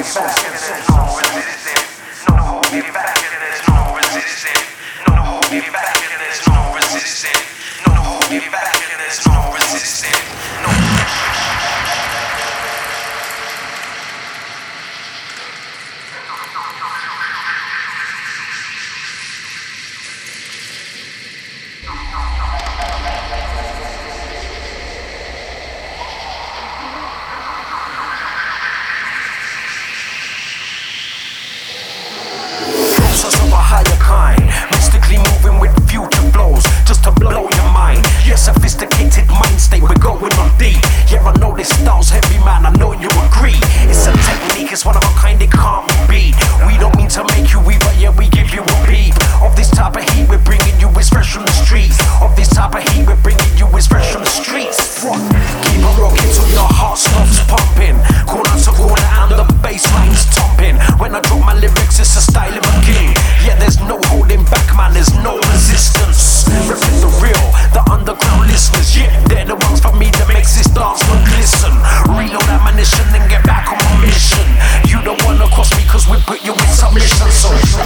back and there's no resisting. No holding back and there's no resisting. No holding back and there's no resisting. No holding back and there's no resisting. No. Mystically moving with future flows, just to blow your mind. Yeah, sophisticated mind state, we're going on deep. Yeah, I know this style's heavy, man, I know you agree. It's a technique, it's one of a kind, it can't be beat. We don't mean to make you weak, but yeah, we give you a beat. Of this type of heat, we're bringing you is fresh from the streets. Of this type of heat, we're bringing you is fresh from the streets. What? Keep on rocking till your heart stops pumping. Corner to corner and the bass line's thumping. When I drop my lyrics, it's a style of a king. Yeah, there's no holding back, man, there's no resistance. Reppin' the real, the underground listeners. Yeah, they're the ones for me that makes this dance look glisten. Reload ammunition and get back on my mission. You don't wanna cross me cause we put you in submission, so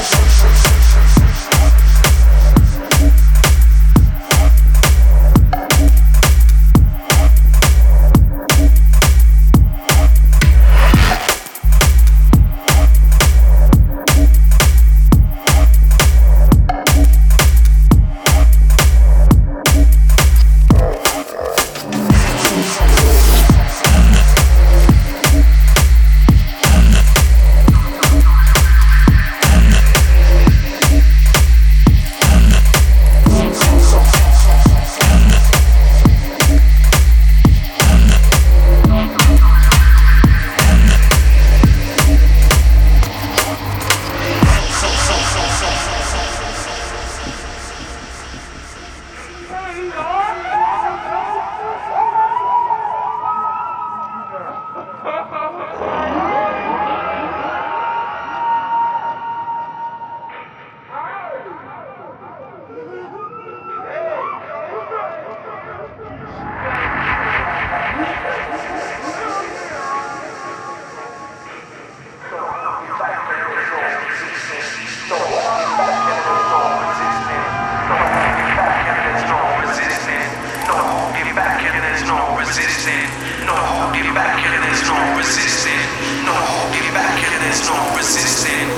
no holding back and there's no resisting. No holding back and there's no resisting.